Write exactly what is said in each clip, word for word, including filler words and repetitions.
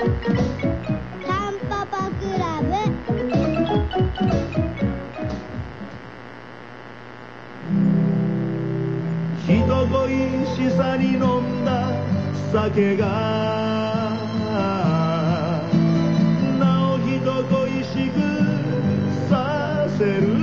タンポポクラブ。 人恋しさに飲んだ酒がなお人恋しくさせる。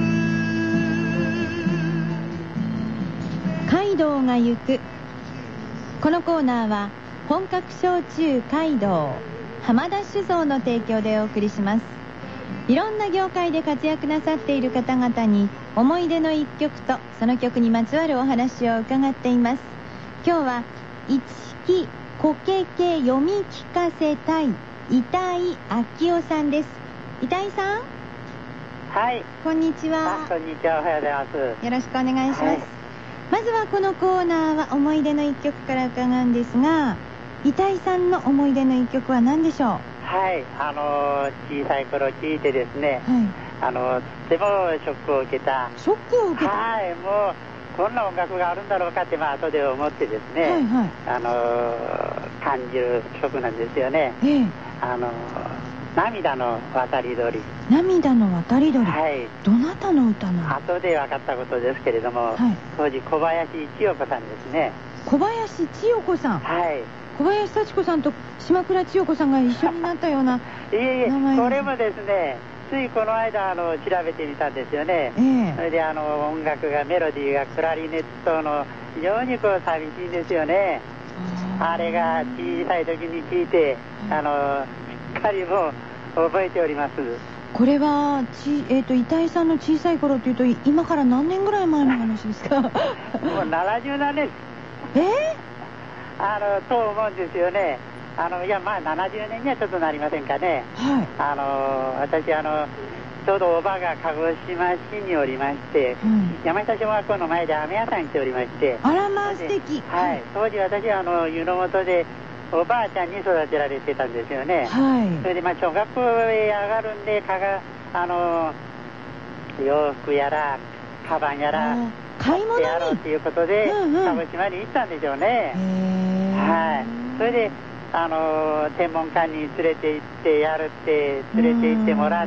街道が行く。このコーナーは本格焼酎街道浜田酒造の提供でお送りします。いろんな業界で活躍なさっている方々に思い出の一曲とその曲にまつわるお話を伺っています。今日は一木コケケ読み聞かせたい板井明夫さんです。板井さん、 はい、 こんにちは。 こんにちは、おはようございます。 よろしくお願いします、 はい、 まずはこのコーナーは思い出の一曲から伺うんですが、板井さんの思い出の一曲は何でしょう？ はい、あのー、小さい頃聞いてですね、 はい、 あのー、とてもショックを受けた。 ショックを受けた。 はい、もうこんな音楽があるんだろうかって、まあ後で思ってですね、 はいはい、 あのー、感じる曲なんですよね。 ええ、 あのー、涙の渡り鳥。 涙の渡り鳥、 はい、 どなたの歌なの？ 後で分かったことですけれども、 はい、 当時小林千代子さんですね。 小林千代子さん。 はい、 小林幸子さんと島倉千代子さんが一緒になったような。 いえいえ、 名前です。 これもですね、ついこの間あの調べてみたんですよね。 ええ、 それであの音楽が、メロディーがクラリネットの非常にこう寂しいんですよね。あれが小さい時に聞いて、あのしっかりもう覚えております。 これはち、えー、と板井さんの小さい頃というと今から何年ぐらい前の話ですか？ もうななじゅうなんねんえー、 あのと思うんですよね。あのいやまあななじゅうねんにはちょっとなりませんかね。 はい、 あの私あのちょうどおばが鹿児島市におりまして、うん、山下小学校の前で飴屋さんしておりまして、 あらまあ素敵。 はい、当時私はあの湯の本でおばあちゃんに育てられてたんですよね。 はい、 それでまあ小学校へ上がるんでかがあの洋服やらカバンやら買い物にやろうということで、うんうん、鹿児島に行ったんでしょうね。はい、それであの天文館に連れて行ってやるって連れて行ってもらって、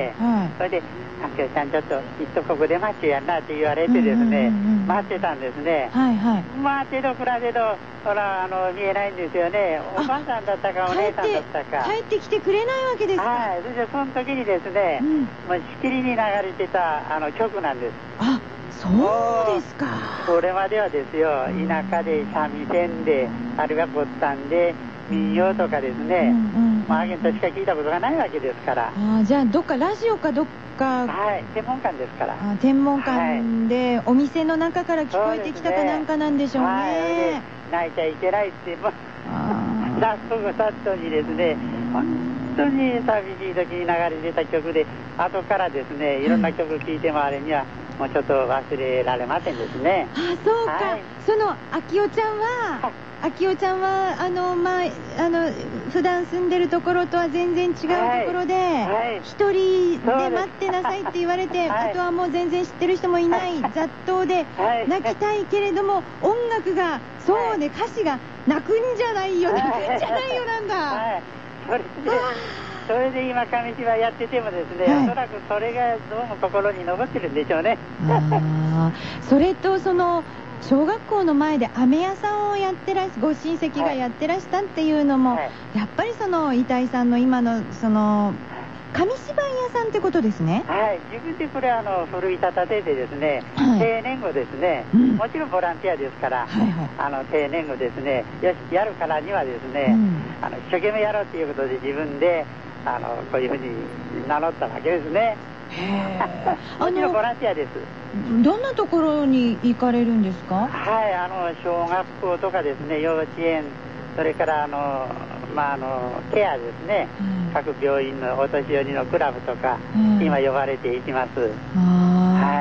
はい、それで「明夫ちゃんちょっといっとここで待ちやんな」って言われてですね、待ってたんですね。はいはい、待ってど暮らせどほらあの見えないんですよね。おばあさんだったかお姉さんだったか帰ってきてくれないわけですか？ はい、それでその時にですね、うん、もうしきりに流れてたあの曲なんです。 あ、そうですか。 それまではですよ、田舎で三味線であるいはぼったんで民謡とかですね、うんうん、まあ、アーゲントしか聞いたことがないわけですから。 あ、じゃあどっかラジオかどっか。 はい、天文館ですから。 あ、天文館でお店の中から聞こえてきたかなんかなんでしょうね。はい、 泣いちゃいけないってもう早速さっとにですね、本当に寂しい時に流れてた曲で、後からですねいろんな曲聴いてもあれにはもうちょっと忘れられませんですね。 あ、そうか、はい、その明夫ちゃんは、はい、明夫ちゃんはあの、まあ、あの普段住んでるところとは全然違うところで、はい、一人で待ってなさいって言われて、はい、あとはもう全然知ってる人もいない雑踏で泣きたいけれども、音楽がそうで、歌詞が泣くんじゃないよ、泣くんじゃないよなんだ。はい、 それでそれで今上島やっててもですね、はい、おそらくそれがどうも心に残ってるんでしょうね。 あ、それとその小学校の前で飴屋さんをやってらし、ご親戚がやってらしたっていうのも、はい、やっぱりその板井さんの今のその紙芝居屋さんってことですね。 はい、自分でこれあの奮い立たせてですね、はい、定年後ですね、うん、もちろんボランティアですから、はいはい、あの定年後ですね、よしやるからにはですね、うん、あの一生懸命やろうということで自分であのこういうふうに名乗ったわけですね。もちろんボランティアです。 どんなところに行かれるんですか？ はい、あの小学校とかですね、幼稚園、それからあの、まあ、あのケアですね、うん、各病院のお年寄りのクラブとか、うん、今呼ばれていきます。あ、 はい、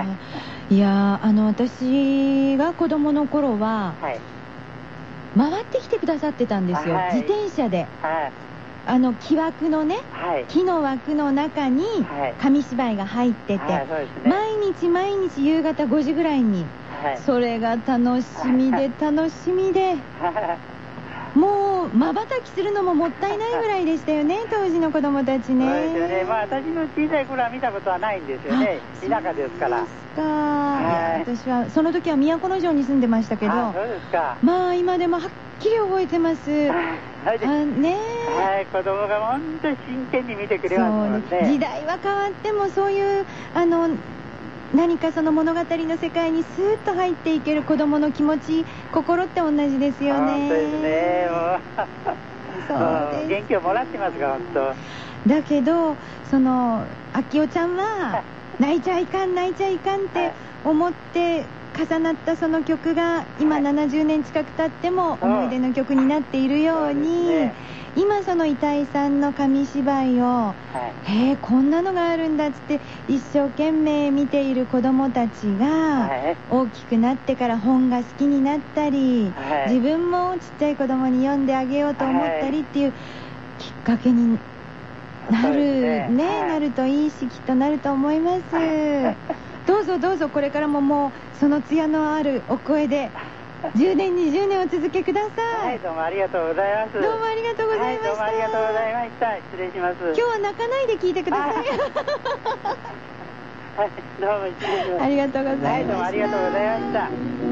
いやあの私が子供の頃は、はい、回ってきてくださってたんですよ、はい、自転車で。はい、あの木枠のね、はい、木の枠の中に紙芝居が入ってて、はいはい、そうですね、毎日毎日夕方ごじぐらいに、はい、それが楽しみで楽しみでもうまばたきするのももったいないぐらいでしたよね当時の子供たちね。 そうですよね。まあ私の小さい頃は見たことはないんですよね。田舎ですから。 そうですか、はい、私はその時は都城に住んでましたけど、 あ、そうですか。 まあ今でもはっきり覚えてます。 あね、 はい、子供が本当に真剣に見てくれますもんね。 時代は変わってもそういうあの何かその物語の世界にスーッと入っていける子供の気持ち、心って同じですよね。 本当ですね。もうそうです。 元気をもらってますが本当。 だけどその秋代ちゃんは泣いちゃいかん泣いちゃいかんって思って重なったその曲が今ななじゅうねん近く経っても思い出の曲になっているように、ね、今その板井さんの紙芝居を、はい、へえこんなのがあるんだっつって一生懸命見ている子どもたちが大きくなってから本が好きになったり、はい、自分もちっちゃい子どもに読んであげようと思ったりっていうきっかけになる、ねね、はい、なるといいしきっとなると思います。どうぞどうぞこれからももうその艶のあるお声でじゅうねんにじゅうねんお続けください。 はい、どうもありがとうございます。 どうもありがとうございました。はい、どうもありがとうございました。失礼します。 今日は泣かないで聞いてください。 はい、どうも失礼します。 ありがとうございました。 はい、どうもありがとうございました。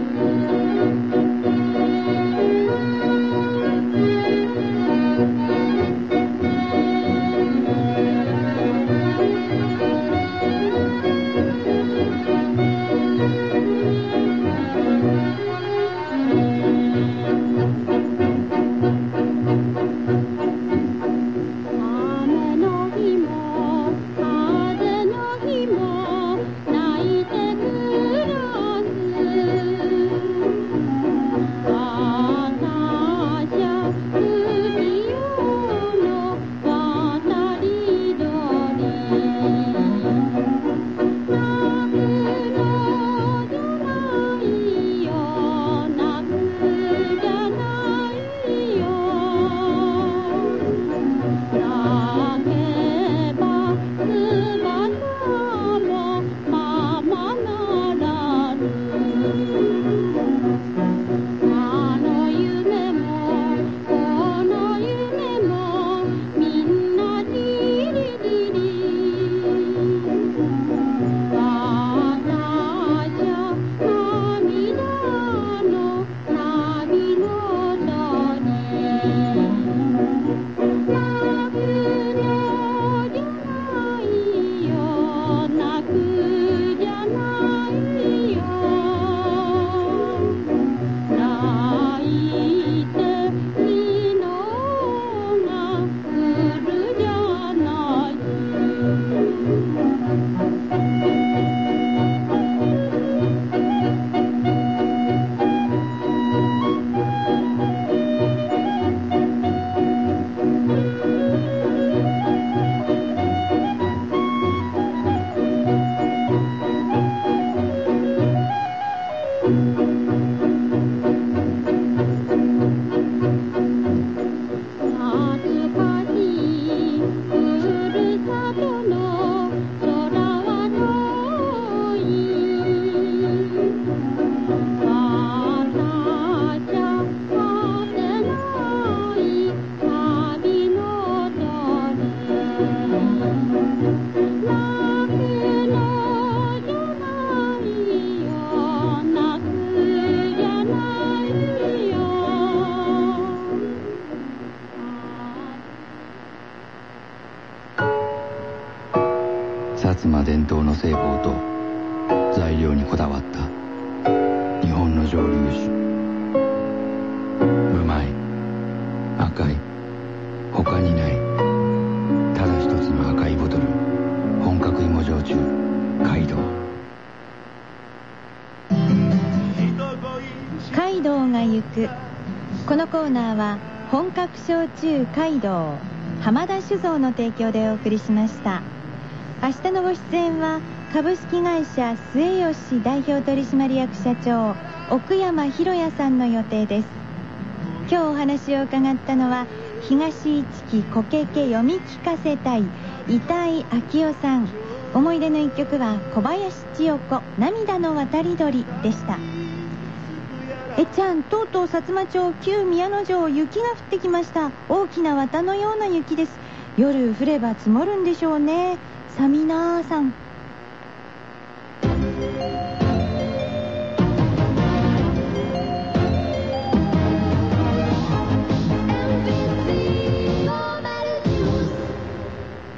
伝統の製法と材料にこだわった日本の蒸留酒。うまい、赤い、他にない、ただ一つの赤いボトル。本格芋焼酎街道。 街道が行く。このコーナーは本格焼酎街道浜田酒造の提供でお送りしました。明日のご出演は株式会社末吉代表取締役社長奥山博也さんの予定です。今日お話を伺ったのは東市木コケ家読み聞かせ隊板井昭夫さん。思い出の一曲は小林千代子涙の渡り鳥でした。 えちゃん、とうとう薩摩町旧宮之城、雪が降ってきました。大きな綿のような雪です。夜降れば積もるんでしょうね。サミナーさん。